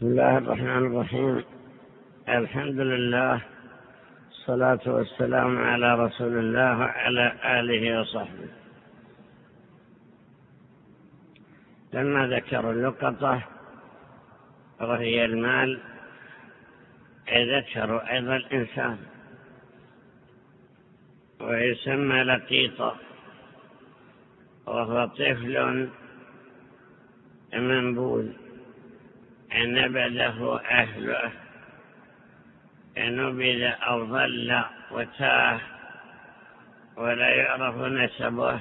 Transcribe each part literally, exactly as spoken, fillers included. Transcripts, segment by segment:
بسم الله الرحمن الرحيم. الحمد لله، الصلاة والسلام على رسول الله وعلى آله وصحبه. لما ذكر اللقطة وهي المال، ذكروا أيضا الإنسان ويسمى لقيطا، وهو طفل منبوذ نبذه أهله، نبذ أو ضل وتاه، ولا يعرف نسبه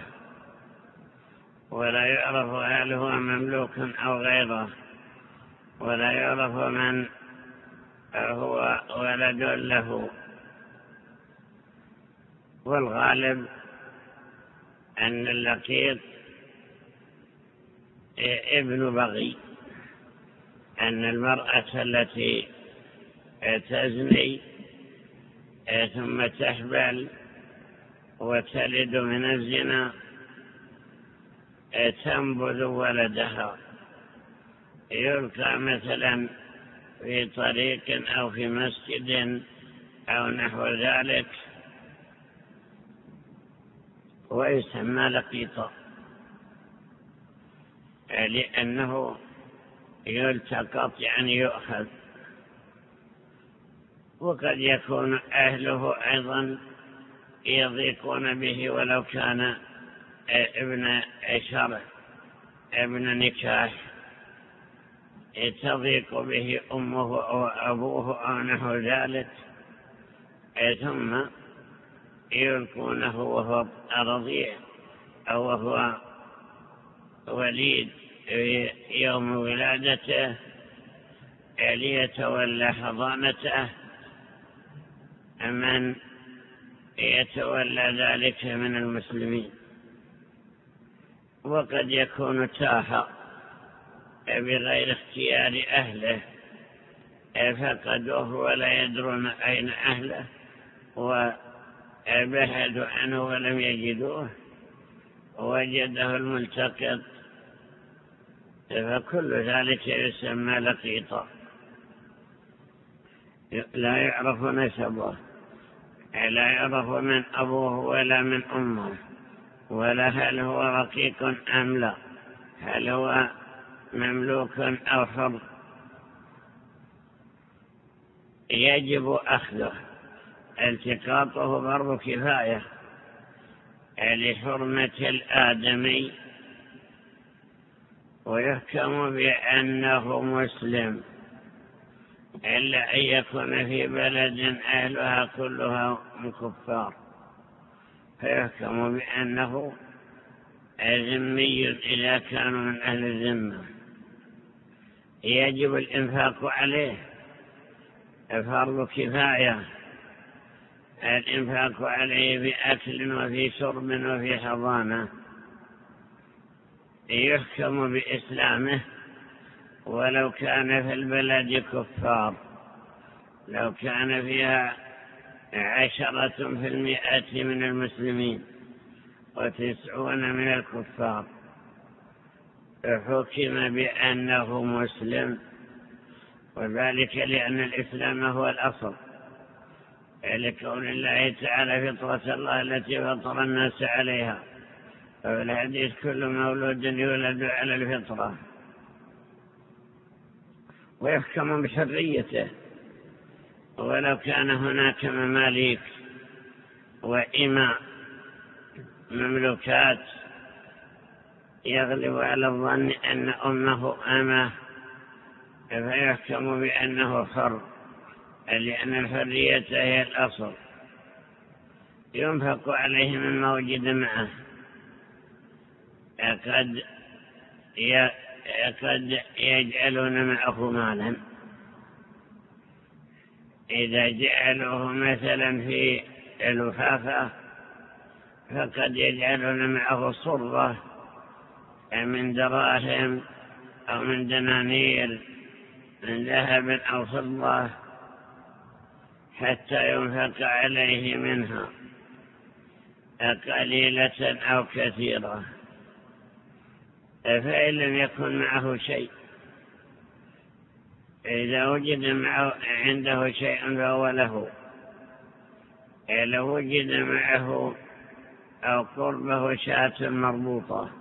ولا يعرف هل هو مملوك أو غيره، ولا يعرف من هو ولد له. والغالب أن اللقيط ابن بغي، أن المرأة التي تزني ثم تحبل وتلد من الزنا تنبذ ولدها، يلقى مثلا في طريق أو في مسجد أو نحو ذلك، ويسمى لقيطا لأنه يلتقط يعني يؤخذ. وقد يكون أهله أيضا يضيقون به ولو كان ابن شرع ابن نكاح، تضيق به أمه أو أبوه أو نحو ذلك، ثم يلقونه وهو رضيع أو وهو وليد يوم ولادته ليتولى حضانته من يتولى ذلك من المسلمين. وقد يكون تاه بغير اختيار أهله، فقدوه ولا يدرون أين أهله، وبحثوا عنه ولم يجدوه، وجده الملتقط، فكل ذلك يسمى لقيطا. لا يعرف نسبه، لا يعرف من أبوه ولا من أمه، ولا هل هو رقيق أم لا، هل هو مملوك أو حر. يجب أخذه، التقاطه فرض كفاية لحرمة الآدمي، ويحكم بأنه مسلم إلا أن يكون في بلد أهلها كلها كفار، فيحكم بأنه ذمي إذا كانوا من أهل الذمة. يجب الإنفاق عليه، فرض كفاية الإنفاق عليه بأكل وفي شرب وفي حضانة. يحكم بإسلامه ولو كان في البلد كفار، لو كان فيها عشرة في المئة من المسلمين وتسعون من الكفار، حكم بأنه مسلم، وذلك لأن الإسلام هو الأصل، لكون الله تعالى فطرة الله التي فطر الناس عليها، وفي الحديث كل مولود يولد على الفطرة. ويحكم بحريته ولو كان هناك مماليك وإماء مملوكات، يغلب على الظن أن أمه أمه، فيحكم بأنه حر، لأن الحرية هي الأصل. ينفق عليه مما وجد معه، قد قد يجعلون معه مالا، إذا جعلوه مثلا في الوفافة فقد يجعلون معه صرة من دراهم أو من دنانير من ذهب أو فضة حتى ينفق عليه منها قليلة أو كثيرة. فإن لم يكن معه شيء إذا وجد معه عنده شيء فهو له، لو وجد معه أو قربه شاة مربوطة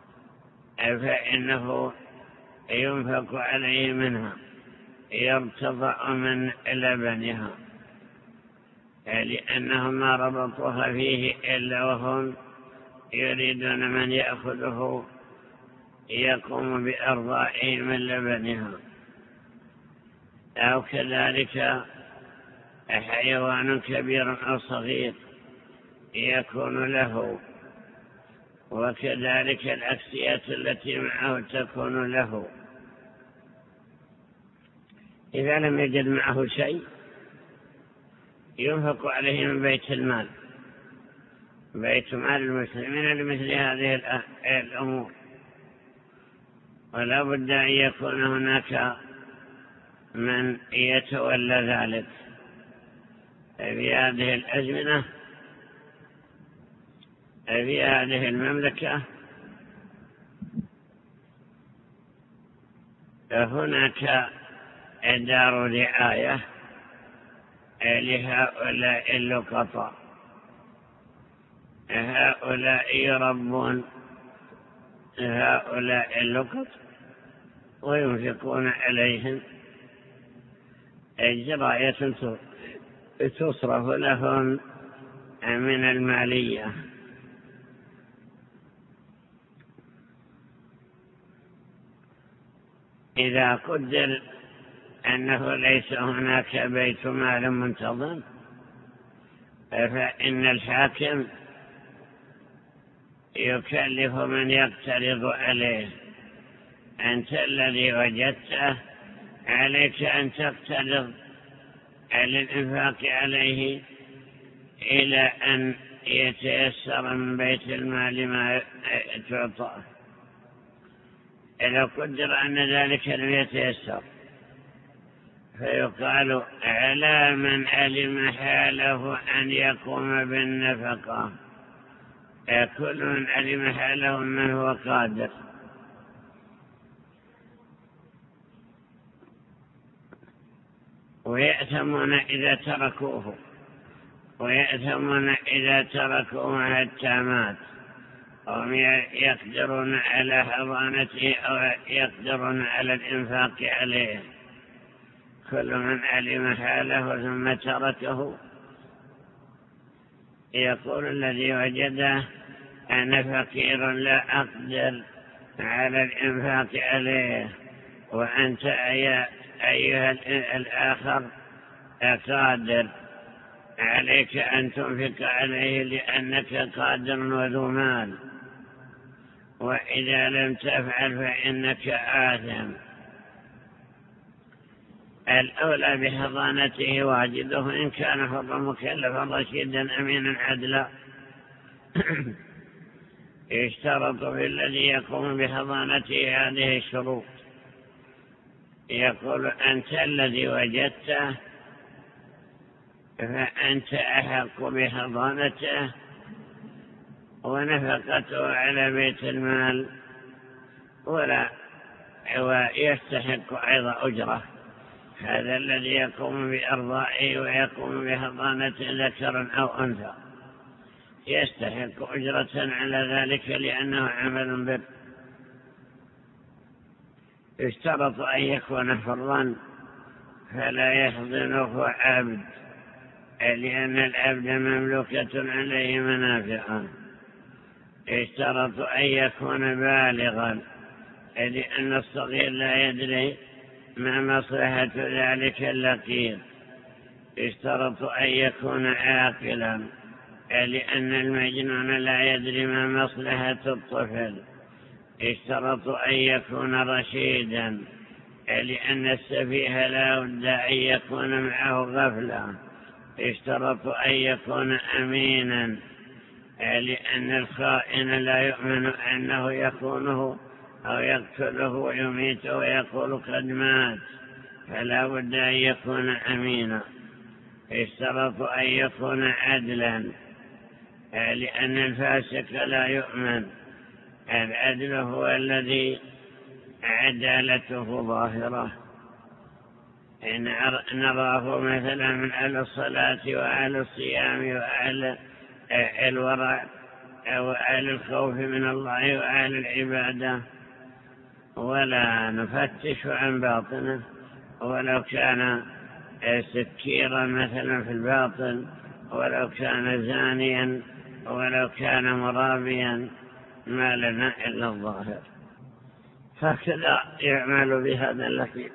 فإنه ينفق عليه منها، يرتضع من لبنها، لأنهم ما ربطوها فيه إلا وهم يريدون من يأخذه يقوم بأرضائه من لبنها. أو كذلك حيوان كبير أو صغير يكون له، وكذلك الأكسية التي معه تكون له. إذا لم يجد معه شيء ينفق عليه من بيت المال، بيت مال المسلمين لمثل هذه الأمور. ولا بد أن يكون هناك من يتولى ذلك. في هذه الأزمنة في هذه المملكة هناك دار رعاية لهؤلاء اللقطاء، هؤلاء يربون هؤلاء اللقط وينفقون عليهم جراية تصرف لهم من المالية. إذا قدر أنه ليس هناك بيت مال منتظم فإن الحاكم يكلف من يقترض عليه: أنت الذي وجدته عليك أن تقترض على الإنفاق عليه إلى أن يتيسر من بيت المال ما تعطاه. إذا قدر أن ذلك لم يتيسر فيقال: على من علم حاله أن يقوم بالنفقة. كل من علم حاله من هو قادر. ويأثمون إذا تركوه، ويأثمون إذا تركوه حتى مات، هم يقدرون على حضانته أو يقدرون على الإنفاق عليه. كل من علم حاله ثم تركه يقول الذي وجده: أنا فقير لا أقدر على الإنفاق عليه، وأنت أيها الآخر قادر، عليك أن تنفق عليه لأنك قادر وذو مال، وإذا لم تفعل فإنك آثم. الأولى بحضانته واجده إن كان حرا مكلفا رشيدا أمينا عدلا. يشترط في الذي يقوم بحضانته هذه الشروط. يقول: أنت الذي وجدته فأنت أحق بحضانته ونفقته على بيت المال، ولا ويستحق أيضا أجرة. هذا الذي يقوم بأرضائه ويقوم بحضانته ذكرا أو أنثى يستحق أجرة على ذلك لأنه عمل بر. يشترط أن يكون حرا فلا يحضنه عبد، لأن العبد مملوكة عليه منافع. يشترط أن يكون بالغا، لأن الصغير لا يدري ما مصلحة ذلك اللقيط. يشترط أن يكون عاقلا، لأن المجنون لا يدري ما مصلحة الطفل. يشترط أن يكون رشيدا، لأن السفيه لا بد أن يكون معه غفلة. يشترط أن يكون أمينا، لأن الخائن لا يؤمن أنه يخونه أو يقتله ويميته ويقول قد مات، فلا بد أن يكون أمينا. يشترط أن يكون عدلا، لأن الفاسق لا يؤمن. العدل هو الذي عدالته ظاهرة. نراه مثلا من أهل الصلاة وأهل الصيام وأهل الورع وأهل الخوف من الله وأهل العبادة، ولا نفتش عن باطنه، ولو كان سكيرا مثلا في الباطن، ولو كان زانيا، ولو كان مرابيا، ما لنا إلا الظاهر. هكذا يعمل بهذا اللفيف.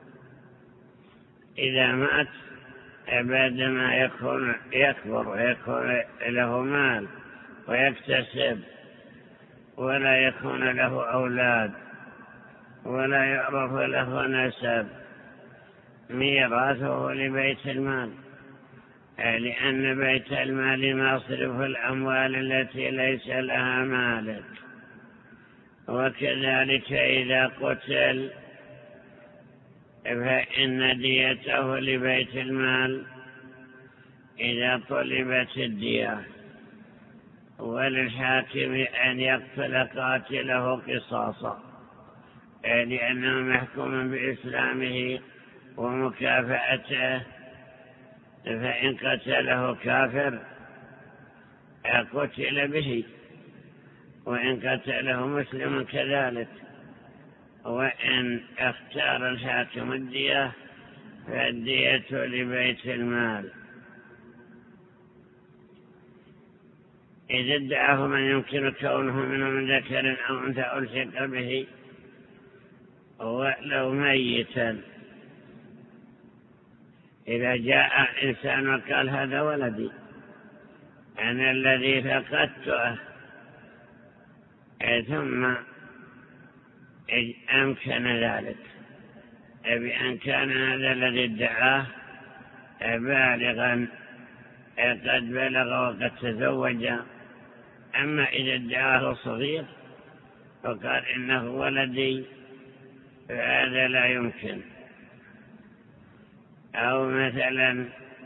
إذا مات بعدما يكون يكبر ويكون له مال ويكتسب ولا يكون له أولاد ولا يعرف له نسب، ميراثه لبيت المال، لأن بيت المال مصرف الأموال التي ليس لها مالك. وكذلك إذا قتل فإن ديته لبيت المال إذا طلبت الدية، وللحاكم أن يقتل قاتله قصاصا، لأنه محكوم بإسلامه ومكافأته، فإن قتله كافر قتل به، وإن قتله مسلم كذلك. وإن اختار الحاكم الدية فالدية لبيت المال. إذا ادعاه من يمكن كونه منه من ذكر أو أنثى ألحق به ولو ميتا، إذا جاء إنسان وقال هذا ولدي أنا الذي فقدته، ثم أمكن ذلك بأن كان هذا الذي ادعاه بالغا قد بلغ وقد تزوج، أما إذا ادعاه صغير وقال إنه ولدي فهذا لا يمكن. أو مثلا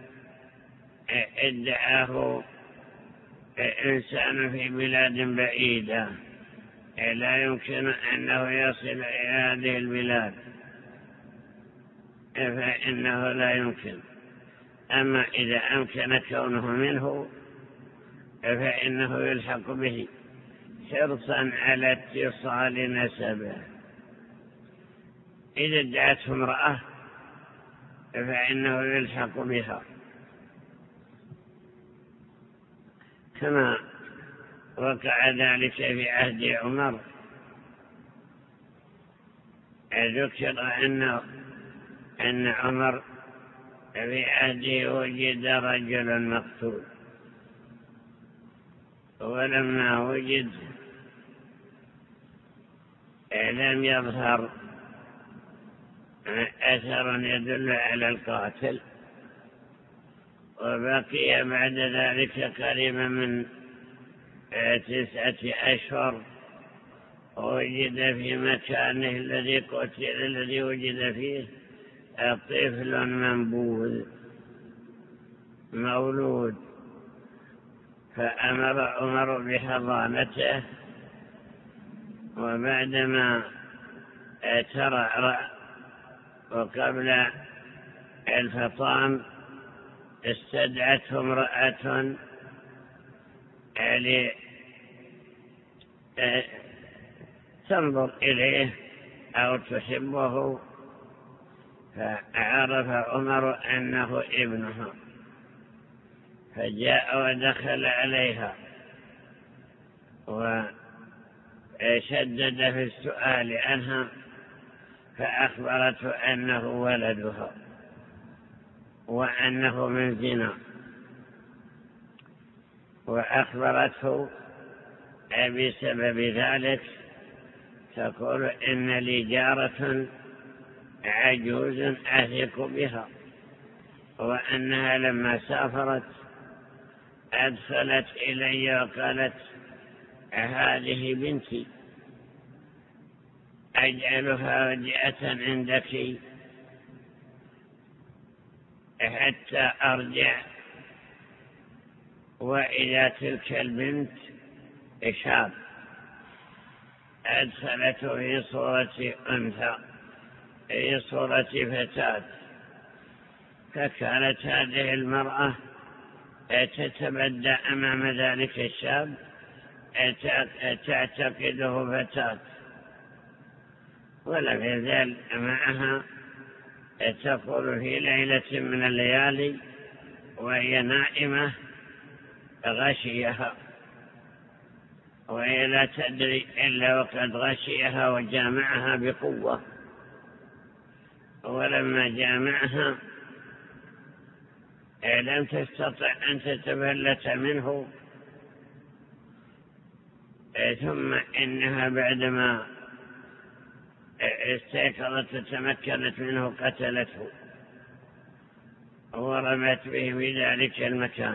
ادعاه إنسان في بلاد بعيدة لا يمكن أنه يصل إلى هذه البلاد فإنه لا يمكن. أما إذا أمكن كونه منه فإنه يلحق به حرصا على اتصال نسبه. إذا ادعته امرأة فإنه يلحق بها، كما وقع ذلك في عهد عمر. ذكر أنه أن عمر في عهده وجد رجل مقتول، ولما وجد لم يظهر أثر يدل على القاتل، وبقي بعد ذلك قريبا من تسعة أشهر وجد في مكانه الذي قتل الذي وجد فيه طفل منبوذ مولود، فأمر عمر بحضانته. وبعدما ترعرع وقبل الفطام استدعته امرأة تنظر إليه أو تحبه، فعرف عمر أنه ابنه، فجاء ودخل عليها وشدد في السؤال عنها، فأخبرته أنه ولدها وأنه من زنا، وأخبرته بسبب ذلك تقول إن لي جارة عجوز أثق بها، وأنها لما سافرت أدخلت إلي وقالت هذه بنتي أجعلها وجئة عندك حتى أرجع، وإذا تلك البنت شاب أدخلته في صورة أنثى، في صورة فتاة فكانت هذه المرأة تتبدى أمام ذلك الشاب تعتقده فتاة، ولم يزال معها تقول في ليلة من الليالي وهي نائمة غشيها، وهي لا تدري إلا وقد غشيها وجامعها بقوة، ولما جامعها لم تستطع أن تتفلت منه، ثم إنها بعدما استيقظت وتمكنت منه قتلته ورمت به في ذلك المكان،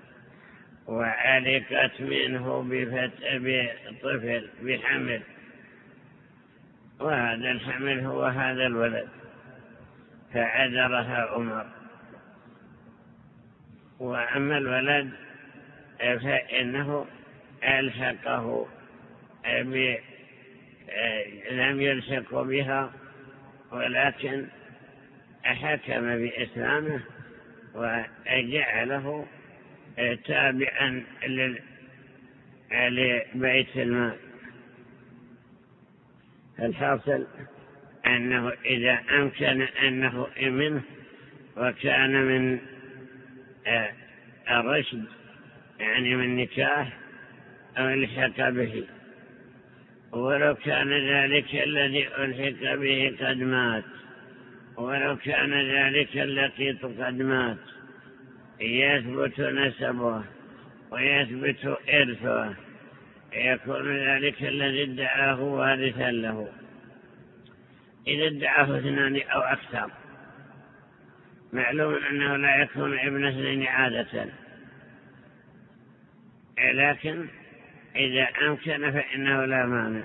وعلقت منه بطفل بحمل، وهذا الحمل هو هذا الولد، فعذرها عمر. وأما الولد فإنه ألحقه لم يلحق بها، ولكن حكم بإسلامه وجعله تابعا لبيت المال. الحاصل أنه إذا أمكن أنه منه وكان من الرشد، يعني من نكاح، أو الحق به، ولو كان ذلك الذي ألحق به قد مات، ولو كان ذلك اللقيط قد مات، يثبت نسبه ويثبت إرثه، يكون ذلك الذي ادعاه وارثا له. إذا ادعاه اثنان أو أكثر، معلوم أنه لا يكون ابن اثنين عادة، لكن إذا أمكن فإنه لا مانع،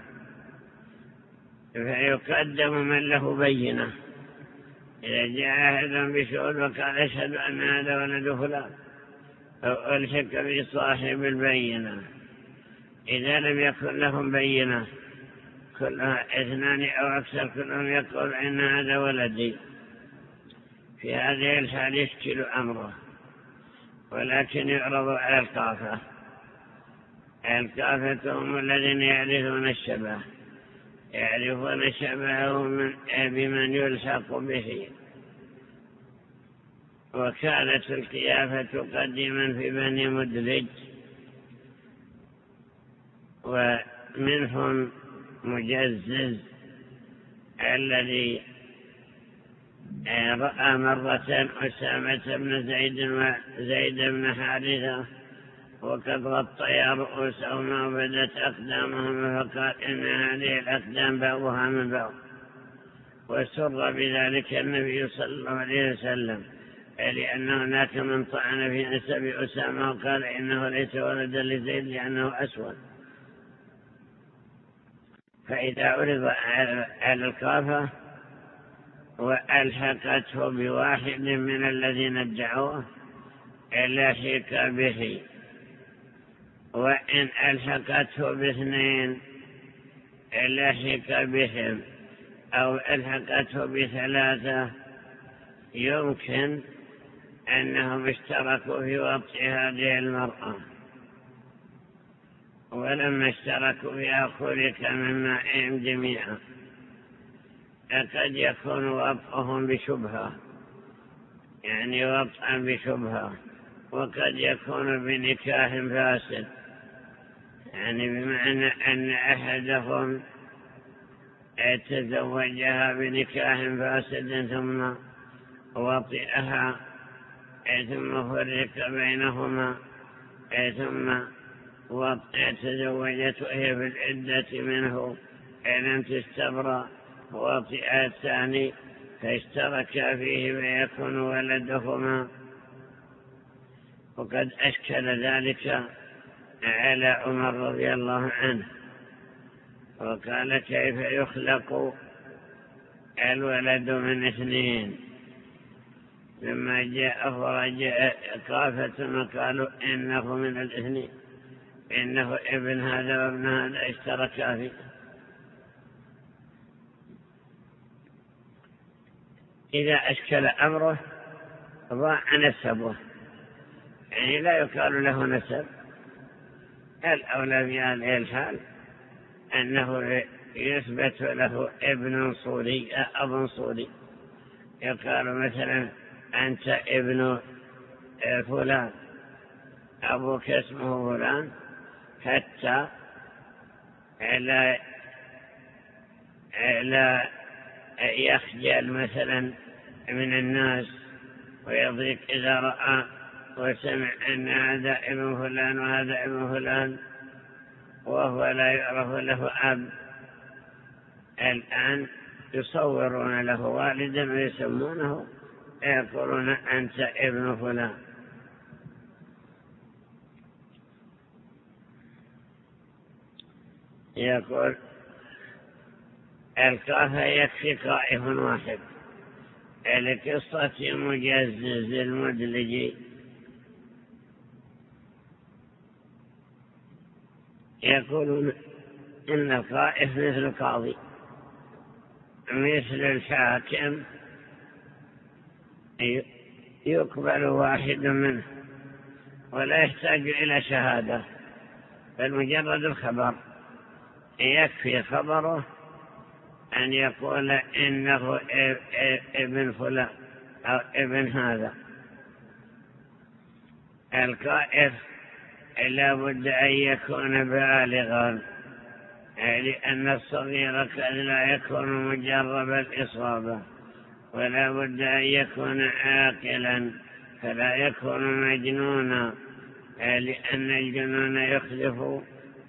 فيقدم من له بينة. إذا جاء أحد بشهود وقال أشهد أن هذا ولد فلان، أو ألحق بصاحب البينة، إذا لم يكن لهم بينة كلها اثنان أو أكثر كلهم يقول إن هذا ولدي، في هذه الحال يشكل أمره، ولكن يعرض على القافة. القافة هم الذين يعرفون الشبه، يعرفون شبهه بمن يلحق به. وكانت القيافة قديما في بني مدلج، ومنهم مجزز الذي رأى مرة أسامة بن زيد وزيد بن حارثة وقد غطيا رؤوسهما وبدت أقدامهما، فقال إن هذه الأقدام بعضها من بعض، وسر بذلك النبي صلى الله عليه وسلم، لأن هناك من طعن في نسب أسامة وقال إنه ليس ولدا لزيد لأنه أسود. فإذا عرض على القافة وألحقته بواحد من الذين ادعوه لحق به، وإن ألحقته باثنين لحق بهم، أو ألحقته بثلاثة، يمكن أنهم اشتركوا في وطئ هذه المرأة، ولما اشتركوا فيها خلق من مائهم جميعا. قد يكون وطئهم بشبهة، يعني وطئا بشبهة، وقد يكون بنكاح فاسد، يعني بمعنى أن أحدهم تزوجها بنكاح فاسد ثم وطئها، ثم فرق بينهما، ثم تزوجت وهي في العدة منه، لم تستبرأ، وطئها الثاني فاشتركا فيه ويكون ولدهما. وقد أشكل ذلك على عمر رضي الله عنه، وقال كيف يخلق الولد من اثنين؟ لما جاء فرجع قافة وقالوا إنه من الاثنين، إنه ابن هذا وابن هذا اشتركا فيه. إذا أشكل أمره ضاع نسبه، يعني لا يقال له نسب. الأولى في هذه الحال أنه يثبت له ابن صوري أب صوري، يقال مثلا أنت ابن فلان، أبوك اسمه فلان، حتى لا لا يخجل مثلا من الناس ويضيق إذا رأى وسمع أن هذا ابن فلان وهذا ابن فلان وهو لا يعرف له أب. الآن يصورون له والدا ويسمونه، يقولون أنت ابن فلان. يقول القافة يكفي قائف واحد لقصة مجزز المدلج. يقولون إن القائف مثل القاضي مثل الحاكم، يقبل واحد منه ولا يحتاج إلى شهادة، بل مجرد الخبر يكفي خبره أن يقول إنه ابن فلان أو ابن هذا. القائف لا بد أن يكون بالغا، لأن الصغير قد لا يكون مجرب الإصابة، ولا بد أن يكون عاقلا فلا يكون مجنونا، لأن الجنون يخلف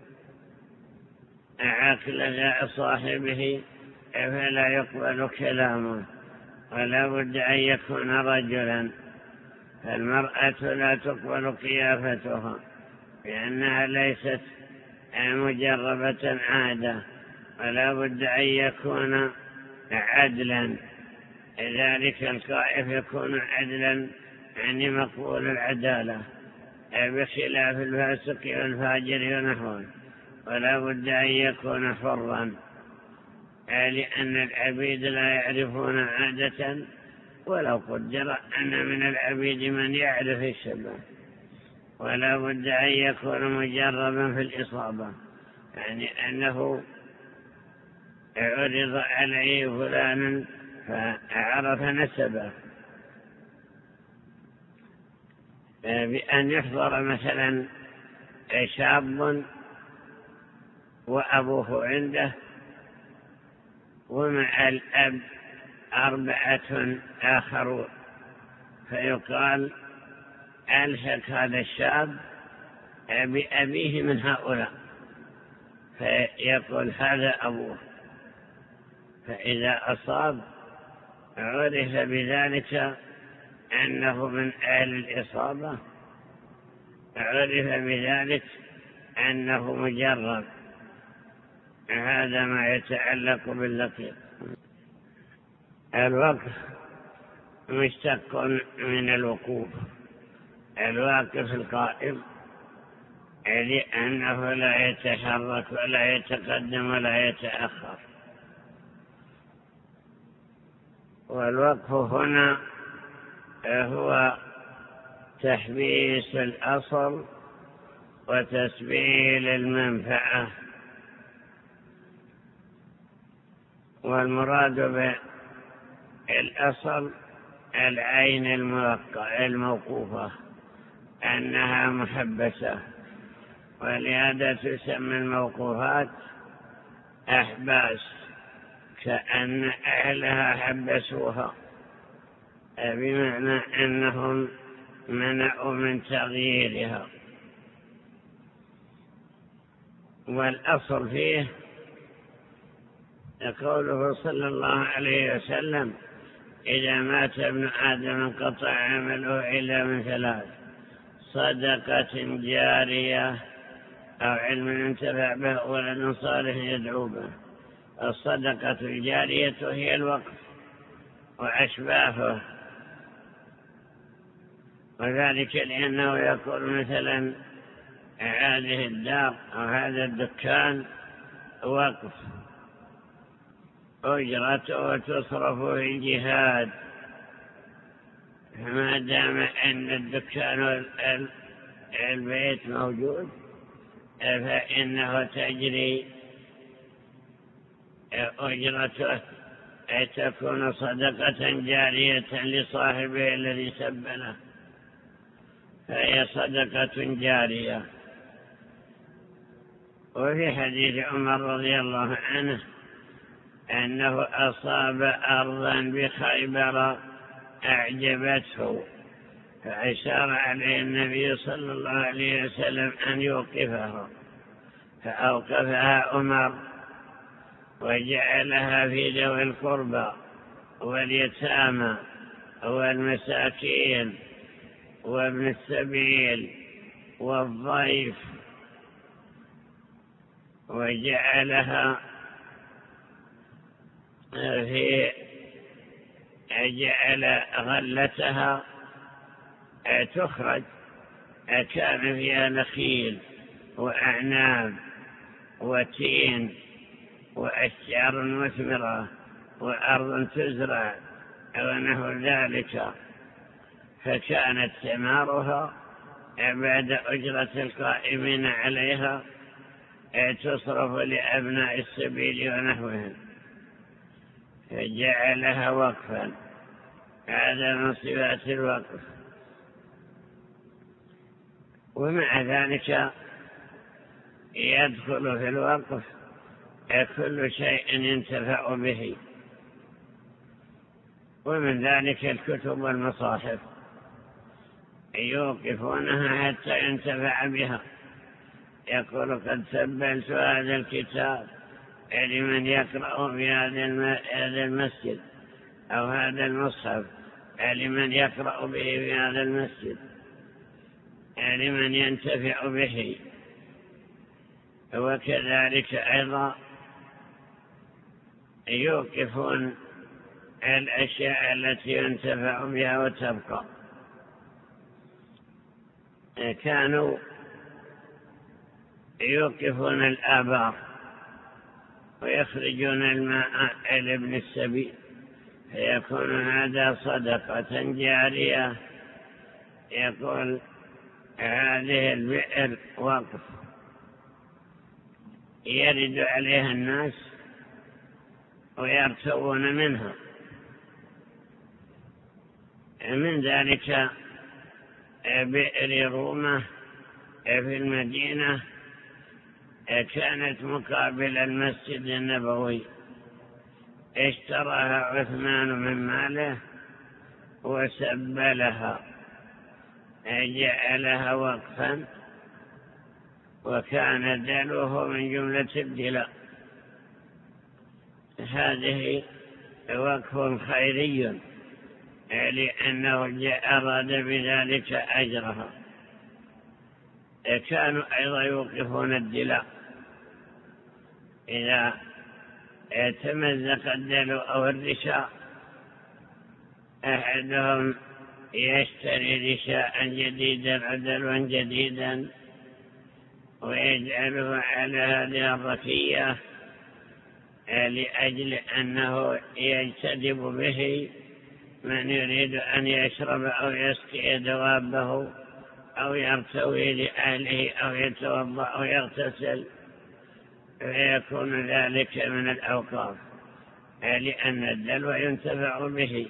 عقل صاحبه فلا يقبل كلامه. ولا بد أن يكون رجلا، فالمرأة لا تقبل قيافتها لأنها ليست مجربة عادة. ولا بد أن يكون عدلا، ذلك القائف يكون عدلا يعني مقبول العدالة، بخلاف الفاسق والفاجر ونحوه. ولا بد أن يكون حرا، لأن العبيد لا يعرفون عادة، ولو قدر أن من العبيد من يعرف الشبه. ولا بد أن يكون مجربا في الإصابة، يعني أنه عرض عليه فلان فعرف نسبه، بأن يحضر مثلا شاب وأبوه عنده ومع الأب أربعة آخرون، فيقال ألحق هذا الشاب بأبيه من هؤلاء، فيقول هذا أبوه. فإذا أصاب عرف بذلك أنه من أهل الإصابة، عرف بذلك أنه مجرب. هذا ما يتعلق باللقيط. الوقف مشتق من الوقوف، الواقف القائم، لأنه لا يتحرك ولا يتقدم ولا يتأخر. والوقف هنا هو تحبيس الأصل وتسبيل المنفعة. والمراد بالأصل العين الموقوفة أنها محبسة، ولهذا تسمى الموقوفات أحباس، كأن أهلها حبسوها، بمعنى أنهم منعوا من تغييرها. والأصل فيه قوله صلى الله عليه وسلم إذا مات ابن آدم انقطع عمله إلا من ثلاث: صدقة جارية أو علم ينتفع به ولد صالح يدعو به. الصدقة الجارية هي الوقف وأشباهه، وذلك لأنه يقول مثلا هذه الدار أو هذا الدكان وقف أجرته وتصرف في الجهاد، ما دام أن الدكان البيت موجود فإنه تجري أجرته، أي تكون صدقة جارية لصاحبه الذي سبله، فهي صدقة جارية. وفي حديث عمر رضي الله عنه أنه أصاب أرضا بخيبر أعجبته، فأشار عليه النبي صلى الله عليه وسلم أن يوقفها، فأوقفها عمر وجعلها في ذوي القربى واليتامى والمساكين وابن السبيل والضيف، وجعلها في جعل غلتها تخرج، كان فيها نخيل وأعناب وتين وأشجار مثمرة وأرض تزرع ونحو ذلك، فكانت ثمارها بعد أجرة القائمين عليها تصرف لأبناء السبيل ونحوهم، فجعلها وقفا. هذا من صفات الوقف. ومع ذلك يدخل في الوقف كل شيء ينتفع به، ومن ذلك الكتب والمصاحف يوقفونها حتى ينتفع بها. يقول قد سبلت هذا الكتاب لمن يقرأ في هذا المسجد، أو هذا المصحف لمن يقرأ به في هذا المسجد، لمن ينتفع به. وكذلك أيضا يوقفون الأشياء التي ينتفع بها وتبقى. كانوا يوقفون الآبار ويخرجون الماء لابن السبيل، فيكون هذا صدقة جارية. يقول هذه البئر وقف يرد عليها الناس ويرتوون منها. من ذلك بئر رومة في المدينة كانت مقابل المسجد النبوي، اشتراها عثمان من ماله وسبلها، جعلها وقفا، وكان دلوه من جملة الدلاء. هذه وقف خيري لأنه أراد بذلك أجرها. كانوا أيضا يوقفون الدلاء إذا تمزق الدلو أو الرشاء، أحدهم يشتري رشاء جديدا عدلوا جديدا ويجعله على هذه الركية لأجل أنه يجتذب به من يريد أن يشرب أو يسقي دوابه أو يرتوي لأهله أو يتوضأ أو يغتسل، فيكون ذلك من الأوقاف لأن الدلو ينتفع به.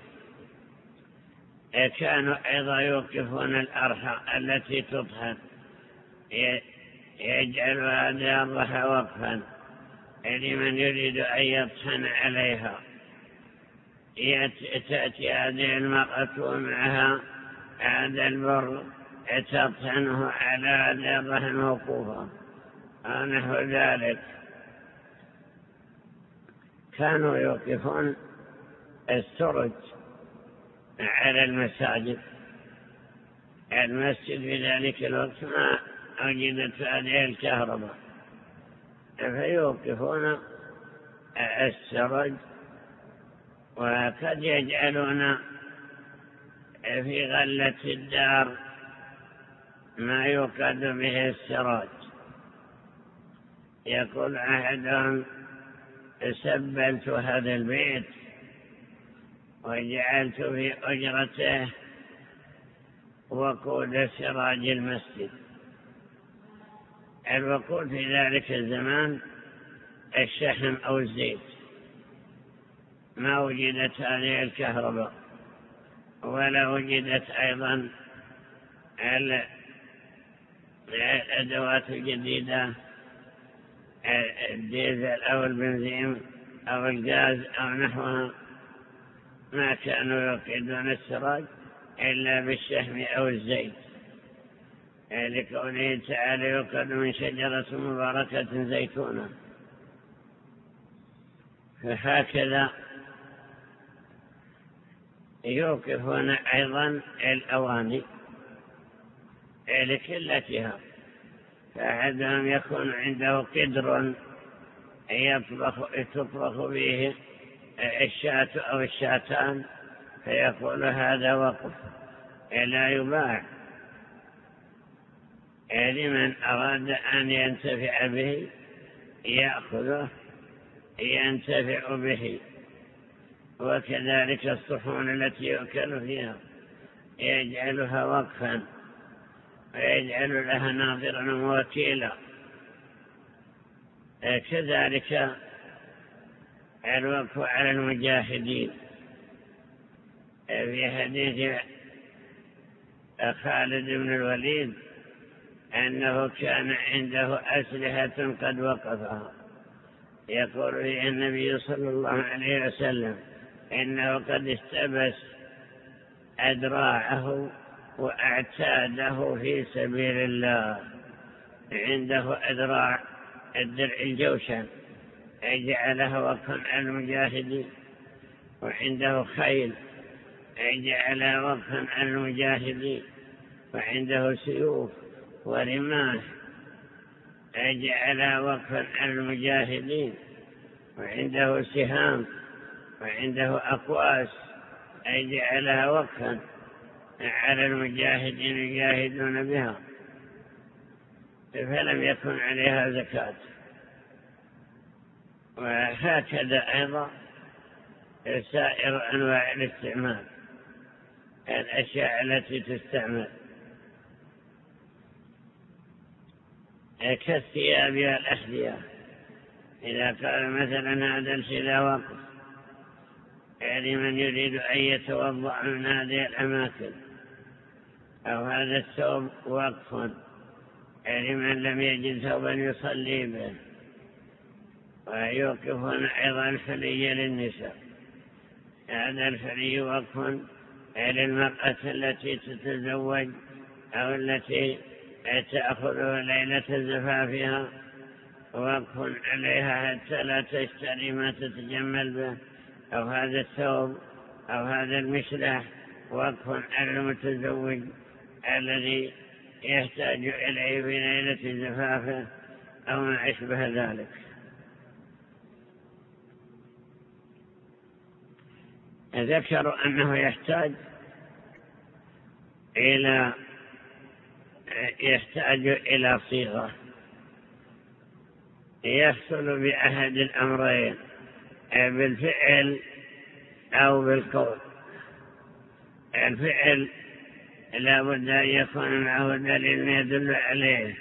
كانوا أيضا يوقفون الأرحى التي تطحن، يجعل هذا الرحى وقفا لمن يريد أن يطحن عليها. تأتي هذه المرأة ومعها هذا البر تطحنه على هذا الرحى الموقوفة ونحو ذلك. كانوا يوقفون السرج على المساجد. المسجد في ذلك الوقت ما وجدت هذه الكهرباء، فيوقفون السرج، وقد يجعلون في غلة الدار ما يوقد به السراج. يقول أحدهم سبلت هذا البيت وجعلت في أجرته وقود سراج المسجد. الوقود في ذلك الزمان الشحم أو الزيت، ما وجدت هذه الكهرباء، ولا وجدت أيضا الأدوات الجديدة الديزل أو البنزين أو الغاز أو نحوها، ما كانوا يوقدون السراج إلا بالشحم أو الزيت، لكونه تعالى يوقد من شجرة مباركة زيتونة. فهكذا يوقفون أيضا الأواني لكلتها، فأحدهم يكون عنده قدر يطبخ به الشاة أو الشاتان، فيقول هذا وقف لا يباع، لمن أراد أن ينتفع به يأخذه ينتفع به. وكذلك الصحون التي يؤكل فيها يجعلها وقفا ويجعل لها ناظرا ووكيلا. كذلك الوقف على المجاهدين، في حديث خالد بن الوليد أنه كان عنده أسلحة قد وقفها، يقول فيها النبي صلى الله عليه وسلم إنه قد استبس أدراعه وأعتاده في سبيل الله. عنده أدراع الدرع الجوشن جعلها وقفا على المجاهدين، وعنده خيل جعلها وقفا على المجاهدين، وعنده سيوف ورماح جعلها وقفا على المجاهدين، وعنده سهام وعنده أقواس جعلها وقفا على المجاهدين يجاهدون بها، فلم يكن عليها زكاة. وهكذا أيضا سائر أنواع الاستعمال، الأشياء التي تستعمل كالثياب والأحذية. إذا قال مثلا هذا الشيء وقف، يعني من يريد أن يتوضأ من هذه الأماكن، أو هذا الثوب وقف، يعني من لم يجد ثوبا يصلي به. ويوقفون أيضا الحلي للنساء، هذا الحلي وقف للمرأة التي تتزوج أو التي تأخذه ليلة زفافها، وقف عليها حتى لا تشتري ما تتجمل به، أو هذا الثوب أو هذا المشلح وقف على المتزوج الذي يحتاج إليه في ليلة زفافه أو ما أشبه ذلك. ذكروا أنه يحتاج إلى يحتاج إلى صيغة يحصل بأحد الأمرين، بالفعل أو بالقول. الفعل لا بد أن يكون معه دليل يدل عليه،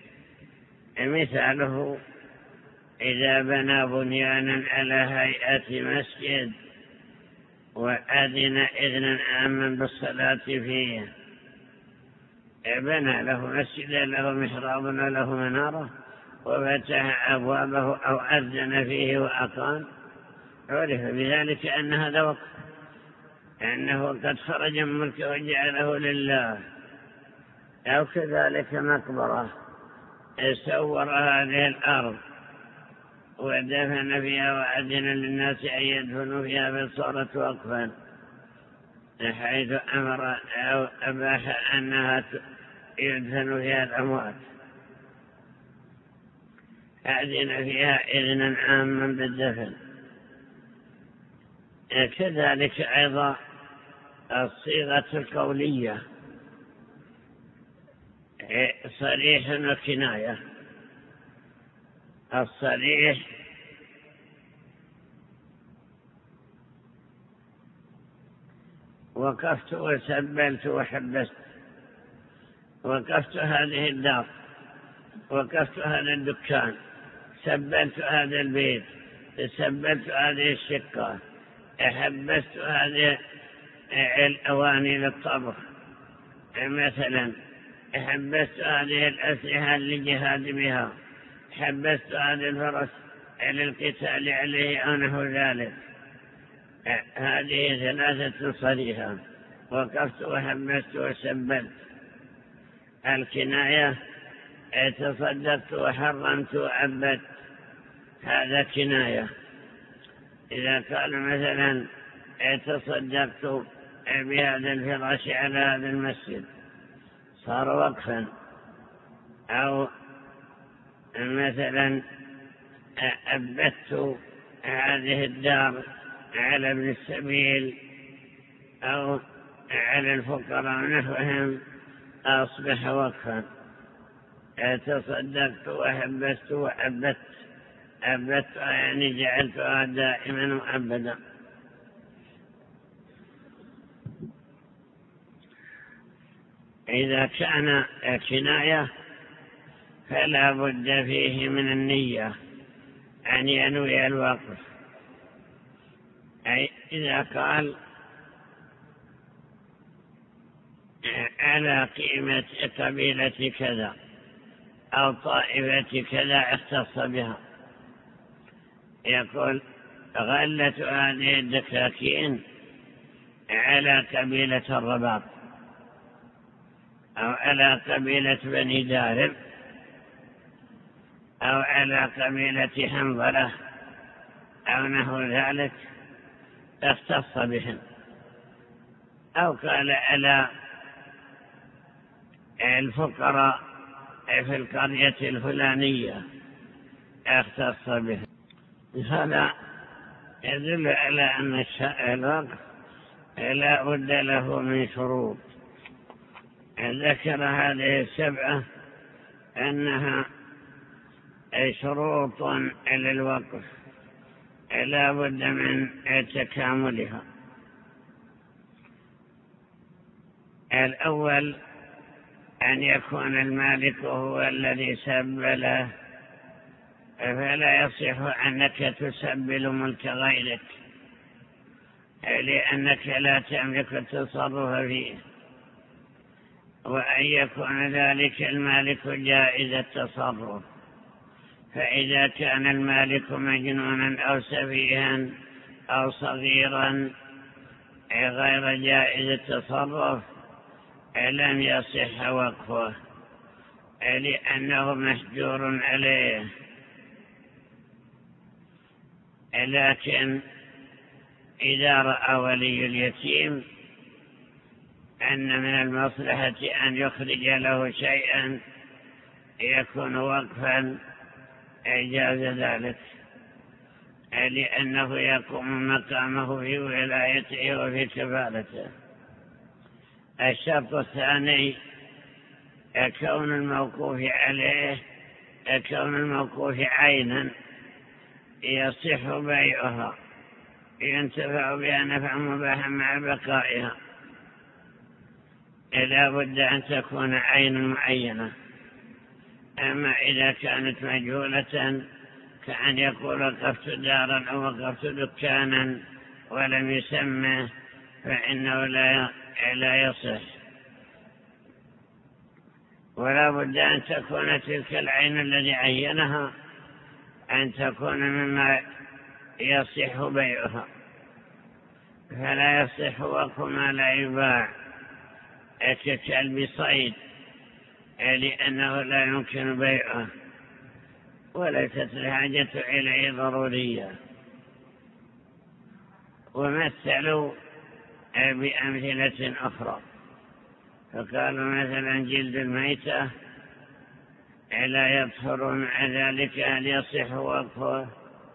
مثاله إذا بنى بنيانا على هيئة مسجد وأذن إذنا عاما بالصلاة فيه، بنى له مسجدا له محراب وله منارة وفتح أبوابه أو أذن فيه وأقام، عرف بذلك أن هذا وقف، أنه قد خرج من ملكه وجعله لله. أو كذلك مقبرة سور هذه الأرض ودفن فيها وأذن للناس أن يدفنوا فيها فصارت وقفا، حيث أمر أو أباح أنها يدفن فيها الأموات، أذن فيها إذنا عاما بالدفن. كذلك أيضا الصيغة القولية صريح وكناية. الصريح وقفت وسبلت وحبست وقفت هذه الدار، وقفت هذا الدكان، سبلت هذا البيت، سبلت هذه الشقة، حبست هذه الأواني للطبخ مثلا، حبست هذه الأسلحة للجهاد بها، حبست هذه الفرس للقتال عليه أو نحو ذلك. هذه ثلاثة صريحة: وقفت وحبست وسبلت. الكناية: تصدقت وحرمت وأبت، هذا كناية. إذا قال مثلا تصدقت بهذا الفراش على هذا المسجد صار وقفا، أو مثلا أبت هذه الدار على ابن السبيل أو على الفقراء نحوهم أصبح وقفا. تصدقت وحبست وأبت، أبت يعني جعلتها دائما وأبدا. إذا كان كناية فلا بد فيه من النية أن ينوي الوقف. أي إذا قال على قيمة قبيلة كذا أو طائفة كذا اختص بها، يقول غلت هذه الدكاكين على قبيلة الرباط أو على قبيلة بني دارب أو على قبيلة حنظلة أو نحو ذلك، اختص بهم. أو قال على الفقراء في القرية الفلانية اختص بهم. هذا يدل على أن الوقف لا بد له من شروط. ذكر هذه السبعة أنها شروط للوقف لا بد من تكاملها. الأول أن يكون المالك هو الذي سبله، فلا يصح أنك تسبل ملك غيرك لأنك لا تملك التصرف فيه، وأن يكون ذلك المالك جائز التصرف. فإذا كان المالك مجنونا أو سفيها أو صغيرا غير جائز التصرف لم يصح وقفه لأنه محجور عليه. لكن إذا رأى ولي اليتيم أن من المصلحة أن يخرج له شيئا يكون وقفا جاز ذلك، لأنه يقوم مقامه في ولايته وفي كفالته. الشرط الثاني كون الموقوف عليه كون الموقوف عينا يصح بيعها، ينتفع بها نفع مباح مع بقائها. لا بد أن تكون عين معينة. أما إذا كانت مجهولة كأن يقول وقفت دارا أو وقفت دكانا ولم يسمه فإنه لا لا يصح. ولا بد أن تكون تلك العين الذي عينها أن تكون مما يصح بيعها، فلا يصح وقف ما لا يباع ككلب صيد لأنه لا يمكن بيعه وليست الحاجة إليه ضرورية. ومثلوا بأمثلة أخرى، فقالوا مثلا جلد الميتة لا يطهر مع ذلك هل يصح وقفه؟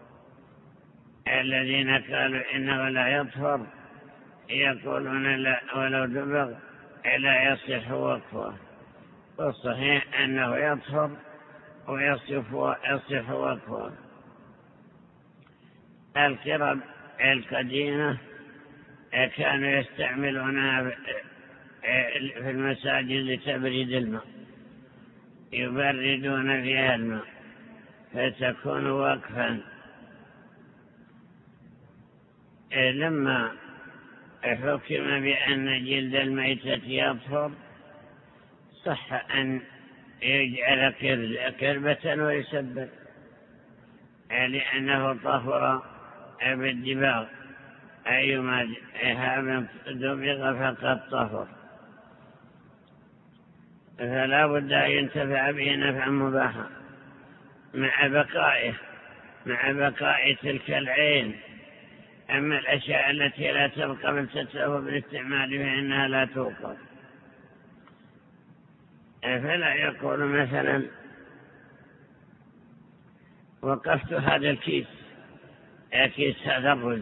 الذين قالوا إنه لا يطهر يقولون لا ولو دبغ لا يصح وقفه، والصحيح أنه يطهر ويصح وقفه. القرب القديمة كانوا يستعملونها في المساجد لتبريد الماء، يبردون فيها الماء فتكون وقفا. لما حكم بأن جلد الميتة يطهر صح أن يجعل كربة ويسبل، لأنه طهر بالدباغ، أيما هاب دبغ فقد طهر، فلا بد أن ينتفع به نفعا مباحا مع بقائه مع بقاء تلك العين. أما الأشياء التي لا تبقى بل تتلف بالاستعمال فإنها لا توقف. فلا يقول مثلا وقفت هذا الكيس كيس هذا الرز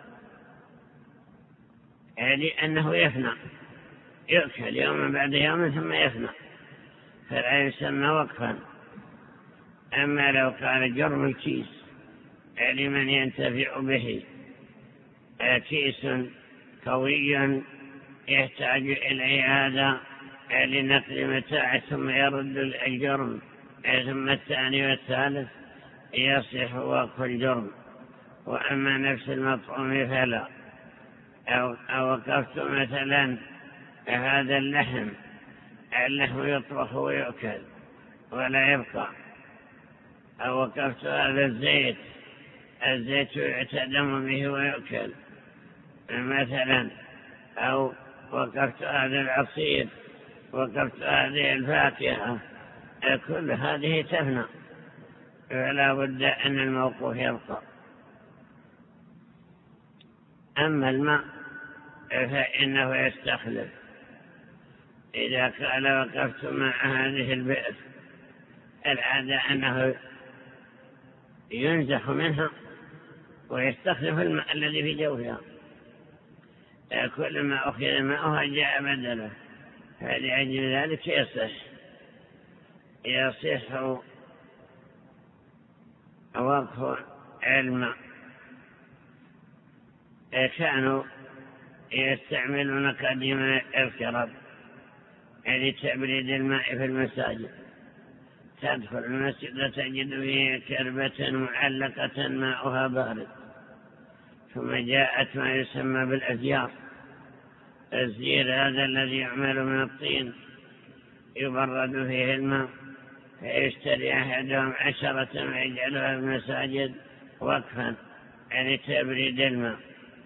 لأنه يفنى، يؤكل يوما بعد يوم ثم يفنى، فلا يسمى وقفا. أما لو قال جرم الكيس لمن ينتفع به، كيس قوي يحتاج إليه هذا لنقل متاع ثم يرد الجرم، ثم الثاني والثالث يصح وقف الجرم. وأما نفس المطعوم فلا. أو, أو وقفت مثلا هذا اللحم، اللحم يطبخ ويؤكل ولا يبقى. أو وقفت هذا الزيت، الزيت يعتدم به ويؤكل مثلا. أو وقفت هذا العصير، وقفت هذه الفاكهة، كل هذه تفنى، فلا بد أن الموقوف يبقى. أما الماء فإنه يستخلف. إذا قال وقفت مع هذه البئر، العادة أنه ينزح منها ويستخلف الماء الذي في جوفها، كل ما أخذ ماءها جاء بدله، فلأجل ذلك يصح يصح وقف الماء. كانوا يستعملون قديما الكرب لتبريد الماء في المساجد. تدخل المسجد تجد فيه كربة معلقة ماؤها بارد، ثم جاءت ما يسمى بالأزيار. الزير هذا الذي يعمل من الطين يبرد فيه الماء، فيشتري أحدهم عشرة ويجعلها في المساجد وقفا لتبريد الماء.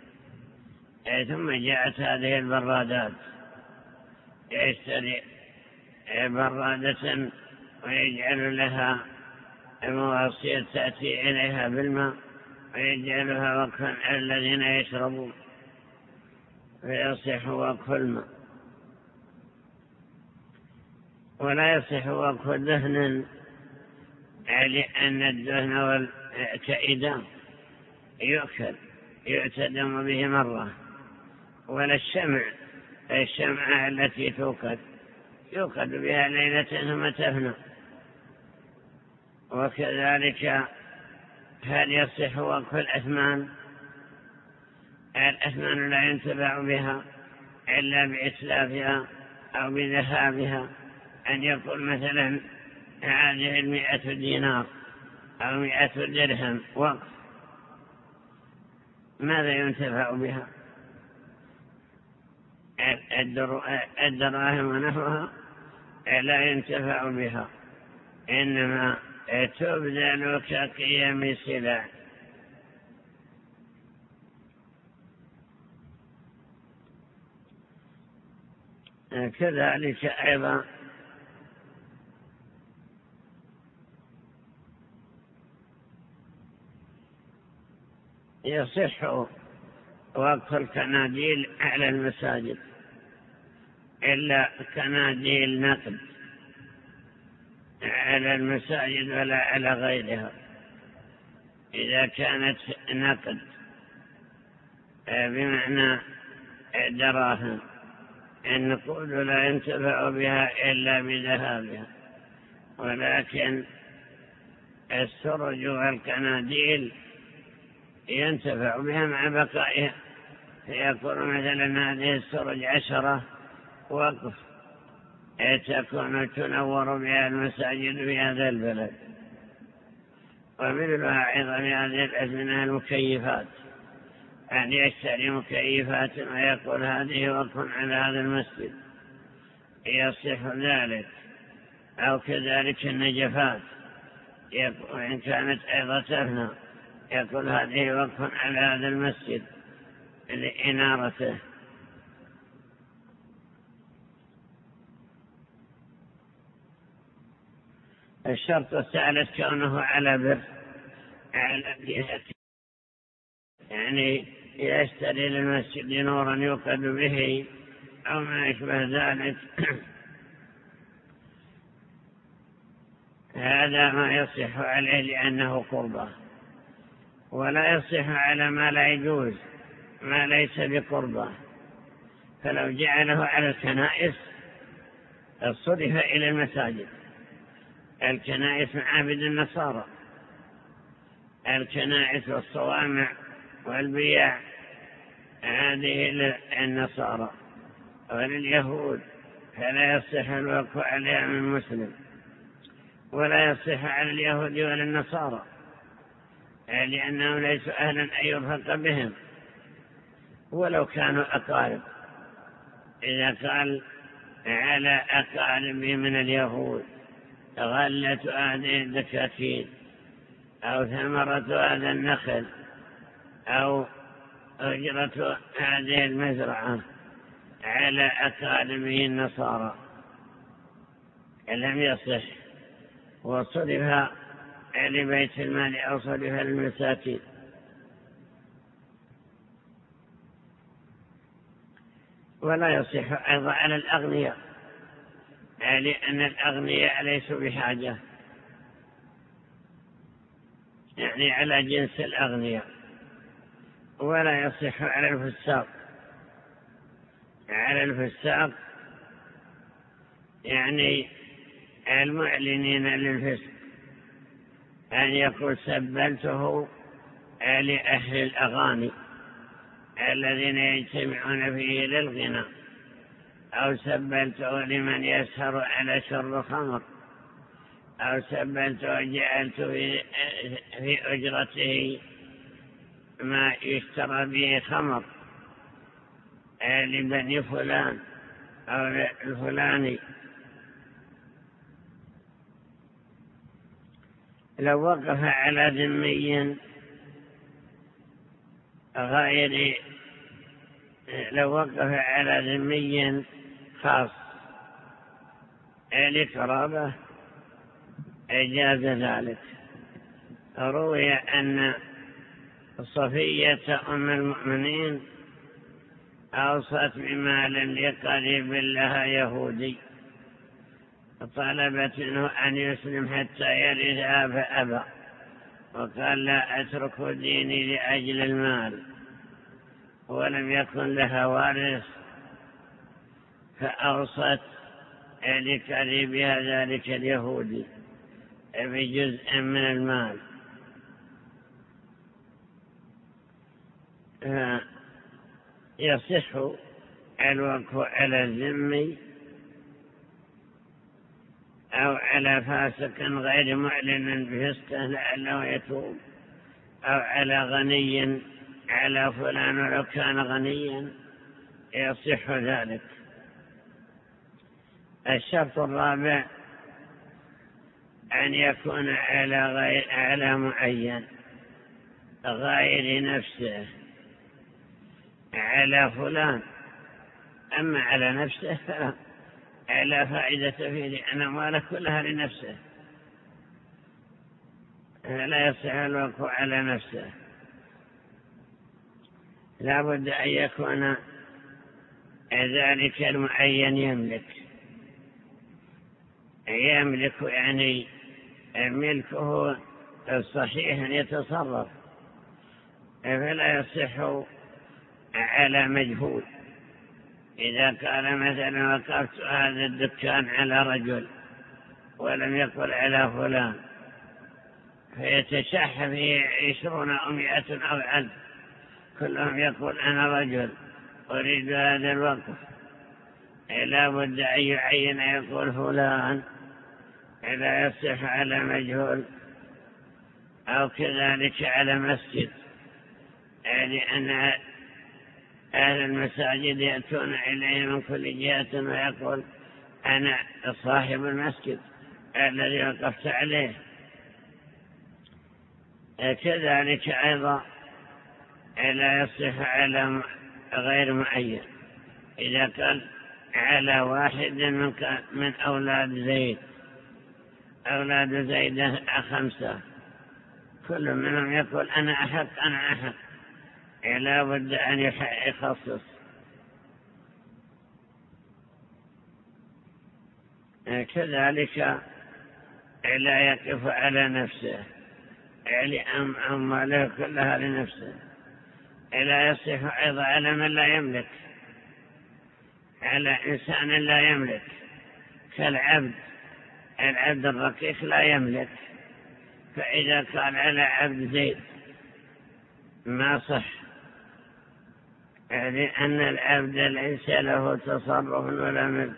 ثم جاءت هذه البرادات، يشتري برادة ويجعل لها مواصير تأتي إليها بالماء ويجعلها وقفا على الذين يشربون، فيصح وقف الماء. ولا يصح وقف دهن، لأن الدهن والكئدان يؤكل يعتدم به مرة. ولا الشمع، الشمعة التي توقد يوقد بها ليلة ثم تفنى. وكذلك هل يصح وقف الأثمان؟ الأثمان لا ينتفع بها إلا بإتلافها أو بذهابها. أن يقول مثلا هذه المئة دينار أو مئة درهم وقف، ماذا ينتفع بها؟ الدراهم ونحوها لا ينتفع بها، إنما تبذل كقيم سلع. كذلك أيضا يصح وقف الكناديل على المساجد، إلا كناديل نقد على المساجد ولا على غيرها. إذا كانت نقد بمعنى دراهم، النقود لا ينتفع بها إلا بذهابها، ولكن السرج والكناديل ينتفع بها مع بقائها. فيقول مثلا هذه السرج عشرة وقف تكون تنور بها المساجد في هذا البلد. ومثلها أيضا في هذه الأزمنة المكيفات، أن يشتري مكيفات ويقول هذه وقف على هذا المسجد، يصح ذلك. أو كذلك النجفات، وإن كانت أيضا تفنى، يقول هذه وقف على هذا المسجد لإنارته. الشرط الثالث كونه على بر، على جهة، يعني يشتري للمسجد نورا يوقد به أو ما يشبه ذلك، هذا ما يصح عليه لأنه قربة. ولا يصح على ما لا يجوز، ما ليس بقربة. فلو جعله على الكنائس صرف إلى المساجد. الكنائس معابد النصارى، الكنائس والصوامع والبيع هذه للنصارى ولليهود، فلا يصح الوقف عليها من مسلم. ولا يصح على اليهود ولا النصارى، لأنهم ليسوا أهلا أن يرفق بهم ولو كانوا أقارب. إذا قال على أقارب من اليهود غلة هذه الدكاكين أو ثمرة هذا النخل أو أجرة هذه المزرعة على أقاربه النصارى لم يصح، وصرفها لبيت المال أو صرفها للمساكين. ولا يصح أيضا على الأغنياء، لأن الأغنياء ليسوا بحاجة، يعني على جنس الأغنياء. ولا يصح على الفساق، على الفساق يعني المعلنين للفسق، أن يقول سبلته لأهل الأغاني الذين يجتمعون فيه للغنى، أو سبلته لمن يسهر على شرب خمر، أو سبلته وجعلت في, في أجرته ما يشترى به خمر لبني فلان أو الفلاني. لو وقف على ذمي غير لو وقف على ذمي خاص لقرابة جاز ذلك. روي أن صفية أم المؤمنين أوصت بمال لقريب لها يهودي، طلبت منه أن يسلم حتى يرثها فأبى، وقال لا أترك ديني لأجل المال، ولم يكن لها وارث، فأوصت لقريبها ذلك اليهودي بجزء من المال. يصح الوقف على الذمي أو على فاسق غير معلن بفسقه لعله يتوب، أو على غني على فلان ولو كان غنيا يصح ذلك. الشرط الرابع أن يكون على غير على معين غير نفسه، على فلان. أما على نفسه فلا لا فائدة فيه، لأن أمواله كلها لنفسه، لا يصح الوقف على نفسه. لا بد أن يكون ذلك المعين يملك يملك يعني ملكه الصحيح أن يتصرف، فلا يصح على مجهول. إذا قال مثلا وقفت هذا الدكان على رجل ولم يقل على فلان، فيتشح فيه عشرون أو مئة أو ألف، كلهم يقول أنا رجل أريد هذا الوقف، لا بد أن يعين يقول فلان، لا يصح على مجهول، أو كذلك على مسجد، لأن أهل المساجد يأتون إليه من كل جهة ويقول أنا صاحب المسجد الذي وقفت عليه. كذلك أيضا لا يصح على غير معين. إذا كان على واحد من أولاد زيد، أولاد زيد خمسة، كل منهم يقول أنا أحق أنا أحق، لا بد أن يخصص. كذلك لا يقف على نفسه، يعني أمواله كلها لنفسه. لا يصح أيضا على من لا يملك، على إنسان لا يملك، كالعبد، العبد الرقيق لا يملك، فإذا كان على عبد زيد ما صح، لأن العبد ليس له تصرف ولا ملك.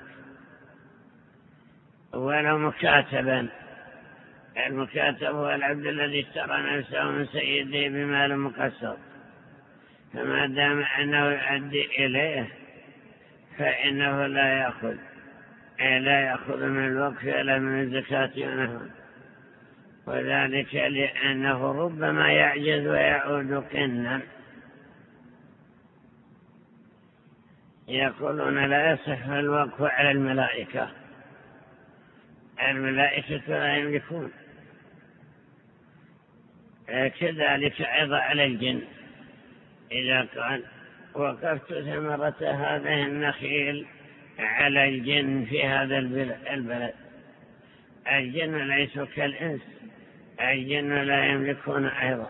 ولو مكاتبا، المكاتب هو العبد الذي اشترى نفسه من سيده بمال مقسط، فما دام أنه يؤدي إليه فإنه لا يأخذ لا يأخذ من الوقف ولا من الزكاة ونحو، وذلك لأنه ربما يعجز ويعود قنا. يقولون لا يصح الوقف على الملائكة، الملائكة لا يملكون. كذلك أيضا على الجن، إذا قال وقفت ثمرة هذه النخيل على الجن في هذا البلد، الجن ليسوا كالإنس، الجن لا يملكون أيضا.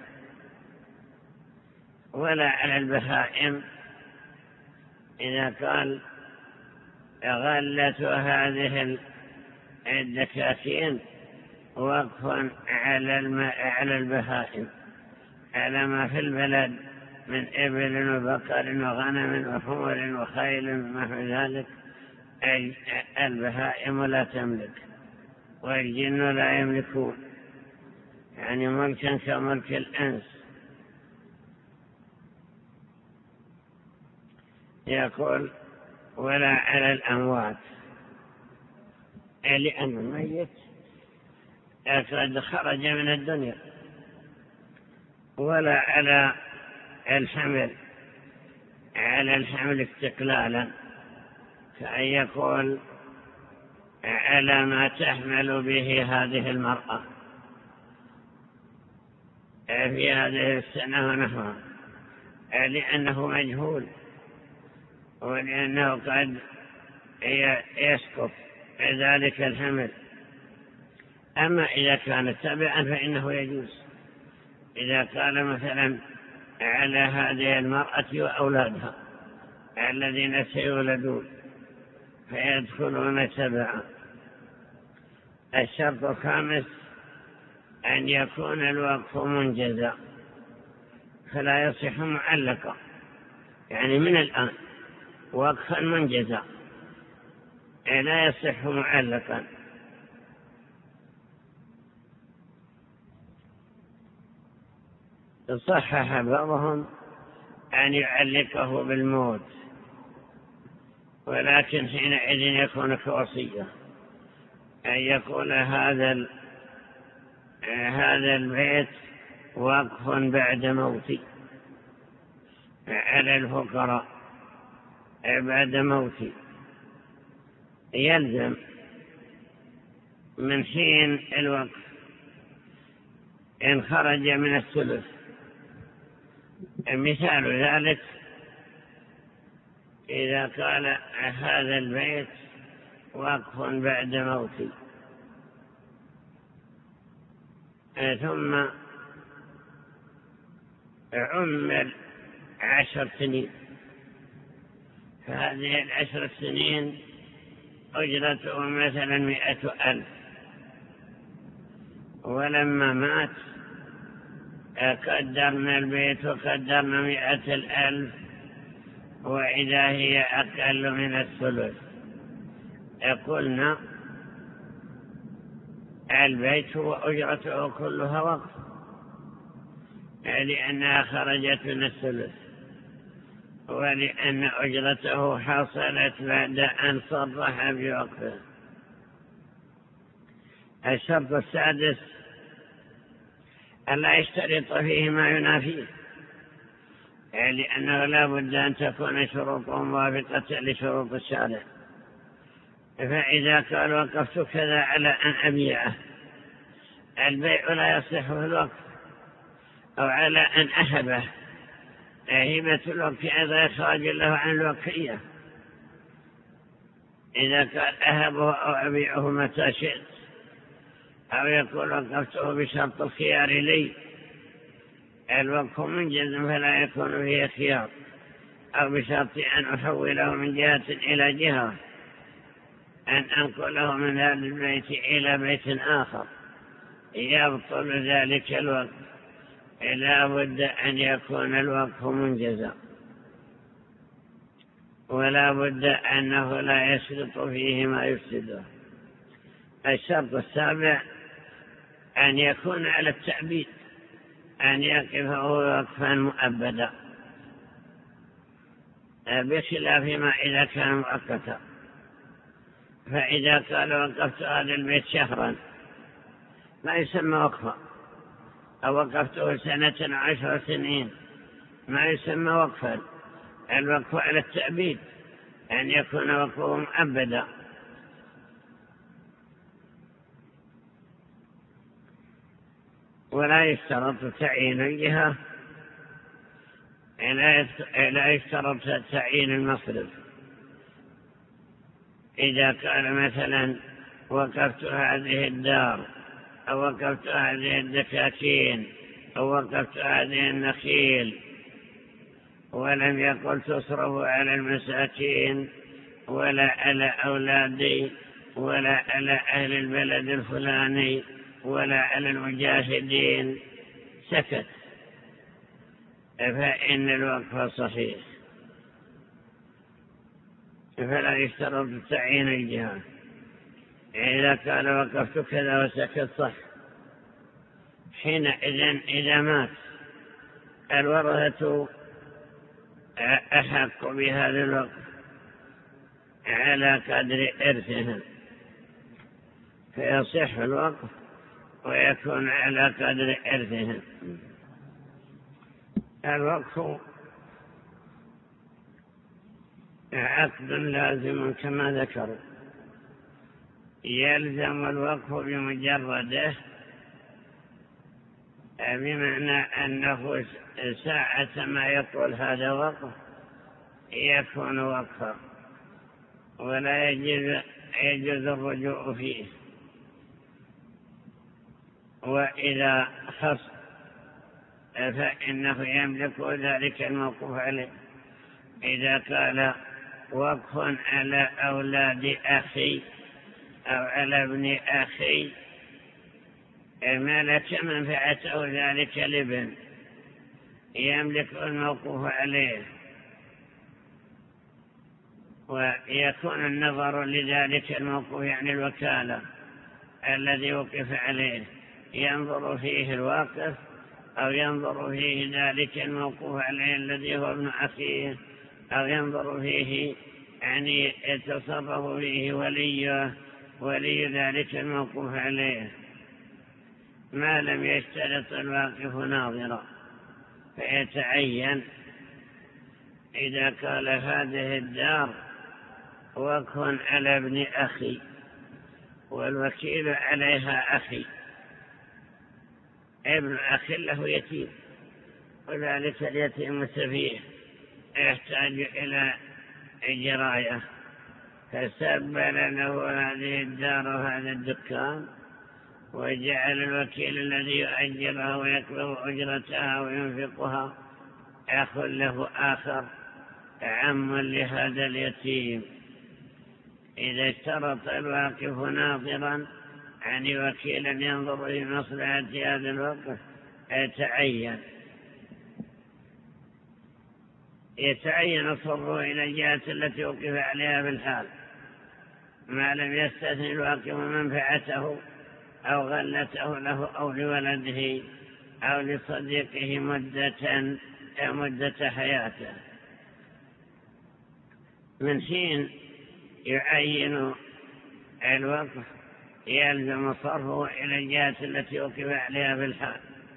ولا على البهائم، إذا قال غلت هذه الدكاكين وقفا على البهائم، على ما في البلد من إبل وبقر وغنم وحمر وخيل ونحو ذلك، البهائم لا تملك والجن لا يملكون، يعني ملكا كملك الأنس. يقول ولا على الأموات، لأن الميت قد خرج من الدنيا. ولا على الحمل، على الحمل استقلالا، كأن يقول على ما تحمل به هذه المرأة في هذه السنة ونحوها، لأنه مجهول ولأنه قد يسقط ذلك الحمل. أما إذا كانت تبعا فإنه يجوز. إذا قال مثلا على هذه المرأة وأولادها الذين سيولدون فيدخلون تبعا. الشرط الخامس أن يكون الوقف منجزا، فلا يصح معلقا، يعني من الآن وقفا منجزا، لا يصح معلقا. صحح بعضهم أن يعلقه بالموت، ولكن حينئذ يكون كوصية، أن يقول هذا هذا البيت وقف بعد موتي على الفقراء بعد موتي، يلزم من حين الوقف إن خرج من الثلث. مثال ذلك إذا قال هذا البيت وقف بعد موتي ثم عمر عشر سنين، فهذه العشر سنين أجرته مثلا مئة ألف، ولما مات قدرنا البيت وقدرنا مئة الألف، وإذا هي أقل من الثلث قلنا البيت وأجرته كلها وقف لأنها خرجت من الثلث ولأن أجرته حصلت بعد أن صرح بوقفه. الشرط السادس ألا يشترط فيه ما ينافيه، لأنه لا بد أن تكون شروطه موافقة لشروط الشارع. فإذا قال وقفت كذا على أن أبيعه، البيع لا يصح في الوقف، أو على أن أهبه، هبة الوقف أيضا يخرج له عن الوقفية. إذا قال أهبه أو أبيعه متى شئت، أو يقول وقفته بشرط الخيار لي، الوقف منجز فلا يكون فيه خيار، أو بشرط أن أحوله من جهة إلى جهة، أن أنقله من هذا البيت إلى بيت آخر، يبطل ذلك الوقف. لا بد أن يكون الوقف منجزا، ولا بد أنه لا يشرط فيه ما يفسده. الشرط السابع أن يكون على التعبيد، أن يقفه وقفا مؤبدا، بخلاف ما إذا كان مؤقتا. فإذا قال وقفت هذا البيت شهرا ما يسمى وقفا، أو وقفته سنة عشر سنين ما يسمى وقفا. الوقف على التعبيد أن يكون وقفه مؤبدا. ولا يشترط تعيين الجهة، لا يشترط تعيين المصرف. إذا قال مثلا وقفت هذه الدار، أو وقفت هذه الدكاكين، أو وقفت هذه النخيل، ولم يقل تصرف على المساكين ولا على أولادي ولا على أهل البلد الفلاني ولا على المجاهدين، سكت، فإن الوقف صحيح، فلا يشترط تعيين الجهة. إذا قال وقفت كذا وسكت صح. حينئذ إذا مات الورثة أحق بهذا الوقف على قدر إرثهم، فيصح الوقف ويكون على قدر إرثهم. الوقف عقد لازم كما ذكروا، يلزم الوقف بمجرده، بمعنى أنه ساعة ما يقول هذا وقف يكون وقفا، ولا يجوز, يجوز الرجوع فيه. وإذا خص فإنه يملك ذلك الموقوف عليه. إذا قال وقف على أولاد أخي أو على ابن أخي، ملك منفعته ذلك الابن، يملك الموقوف عليه، ويكون النظر لذلك الموقوف يعني الوكالة الذي وقف عليه، ينظر فيه الواقف أو ينظر فيه ذلك الموقوف عليه الذي هو ابن أخيه، أو ينظر فيه يعني يتصرف فيه وليه ولي ذلك الموقوف عليه، ما لم يشترط الواقف ناظرا. فيتعين إذا قال هذه الدار وقف على ابن أخي والوكيل عليها أخي، ابن أخي له يتيم، وذلك اليتيم سفيه يحتاج إلى جراية، فسبل له هذه الدار وهذا الدكان، وجعل الوكيل الذي يؤجرها ويقبض أجرتها وينفقها أخ له آخر عم لهذا اليتيم. إذا اشترط الواقف ناظرا يعني وكيلا ينظر في مصلحة هذا الوقف، يتعين يتعين صرفه إلى الجهة التي وقف عليها بالحال، ما لم يستثن الواقف منفعته أو غلته له أو لولده أو لصديقه مدة مدة حياته. من حين يعين الوقف يلزم صرفه إلى الجهة التي وقف عليها في الحال.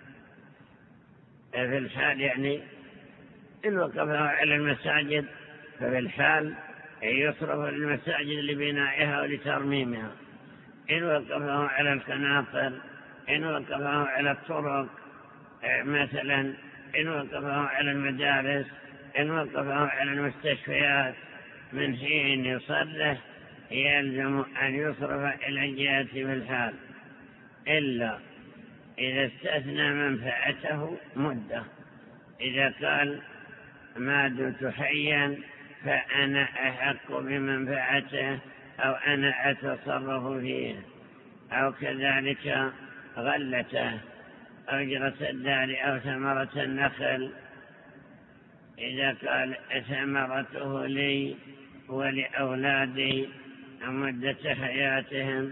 في الحال يعني إن وقفه على المساجد ففي الحال يصرف المساجد لبنائها ولترميمها. إن وقفه على القناطر، إن وقفه على الطرق مثلا، إن وقفه على المدارس، إن وقفه على المستشفيات، من حين يصرف يلزم أن يصرف إلى الجهة في الحال، إلا إذا استثنى منفعته مدة. إذا قال ما دمت حيا فأنا أحق بمنفعته أو أنا أتصرف فيه، أو كذلك غلته أجرة الدار أو ثمرة النخل. إذا قال ثمرته لي ولأولادي مدة حياتهم،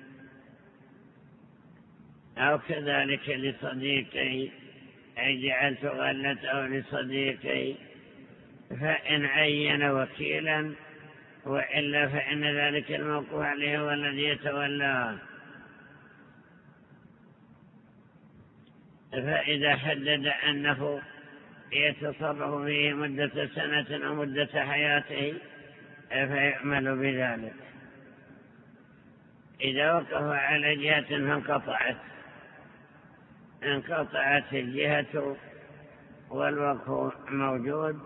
أو كذلك لصديقي جعلت غلته لصديقي، فإن عين وكيلا، وإلا فإن ذلك الموقوف عليه هو الذي يتولاه. فإذا حدد أنه يتصرف فيه مدة سنة أو مدة حياته فيعمل بذلك. إذا وقف على جهة فانقطعت انقطعت الجهة والوقف موجود،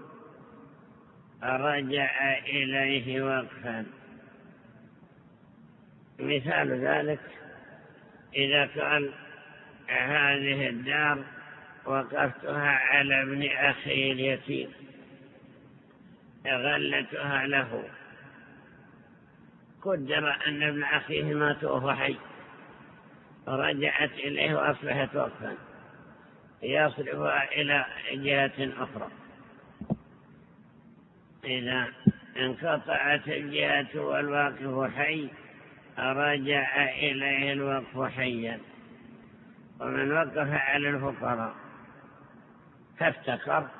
رجع إليه وقفا. مثال ذلك إذا قال هذه الدار وقفتها على ابن أخي اليتيم، غلتها له، قدر أن ابن أخيه مات وهو حي، رجعت إليه وأصبحت وقفا، يصرفها إلى جهة أخرى. إذا انقطعت الجهة والواقف حي رجع إليه الوقف حيا. ومن وقف على الفقراء فافتقر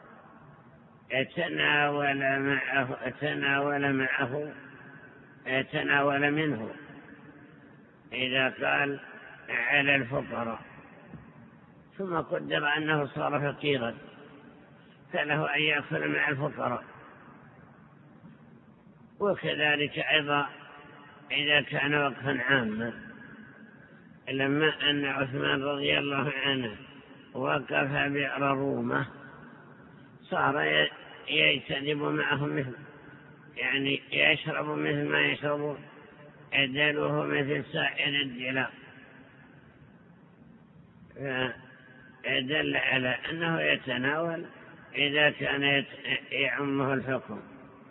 تناول معه تناول معه تناول منه. إذا قال على الفقراء ثم قدر أنه صار فقيرا فله أن يأكل مع الفقراء. وكذلك أيضا إذا كان وقفا عاما، لما أن عثمان رضي الله عنه وقف بئر رومة صار يجتنب معهم مثل يعني يشرب مثل ما يشرب أدلوه مثل سائر الدلاء، فدل على أنه يتناول إذا كان يعمه الحكم.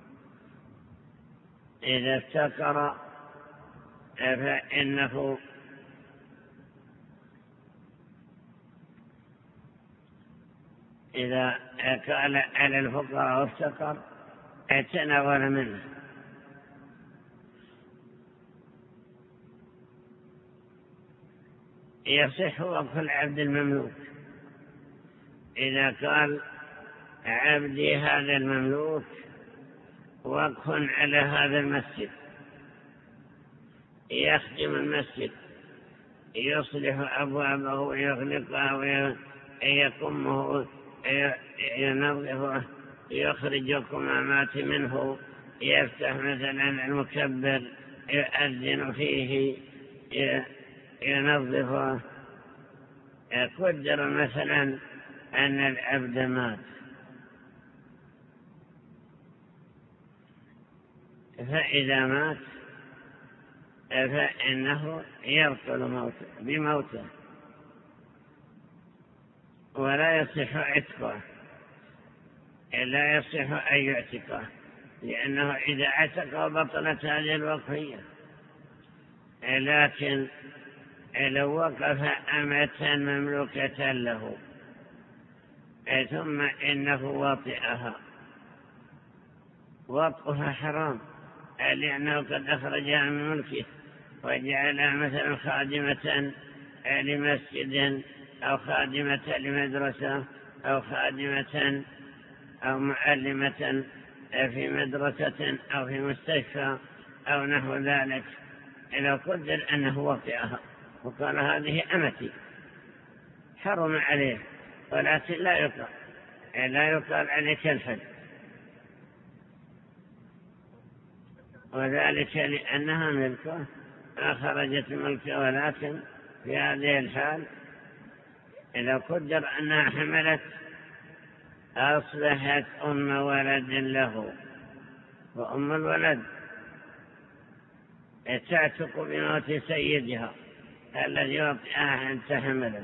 إذا افتقر فإنه إذا قال على الفقراء وافتقر تناول منه. يصح وقف العبد المملوك إذا قال عبدي هذا المملوك وقف على هذا المسجد، يخدم المسجد، يصلح أبوابه ويغلقها ويقمه ينظفه، يخرج القمامات منه، يفتح مثلا المكبر، يؤذن فيه، ينظفه. قدر مثلا أن العبد مات فإذا مات فإنه يبطل موته بموته ولا يصح عتقه، لا يصح أن يعتقه، لأنه إذا عتقه بطلت هذه الوقفية. لكن لو وقف أمة مملوكة له ثم إنه واطئها، وطئها حرام لأنه قد أخرجها من ملكه وجعلها مثلا خادمة لمسجد أو خادمة لمدرسة أو خادمة أو معلمة في مدرسة أو في مستشفى أو نحو ذلك، إذا قدر أنه وطئها وقال هذه أمتي حرم عليه، ولكن لا يقال لا يقال عليك الفد، وذلك لأنها ملكه أخرجت ملكه، ولكن في هذه الحال إذا قدر أنها حملت أصبحت أم ولد له، وأم الولد تعتق بموت سيدها الذي وطئها أنت حملت،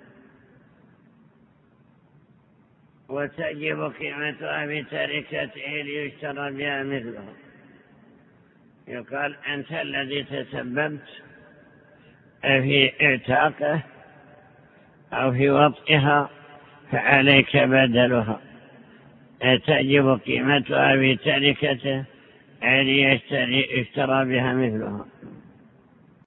وتجب قيمتها بتركته ليشترى بها مثلها. يقال أنت الذي تسببت في اعتاقه أو في وطئها فعليك بدلها، تجب قيمتها بتركته ليشترى بها مثلها.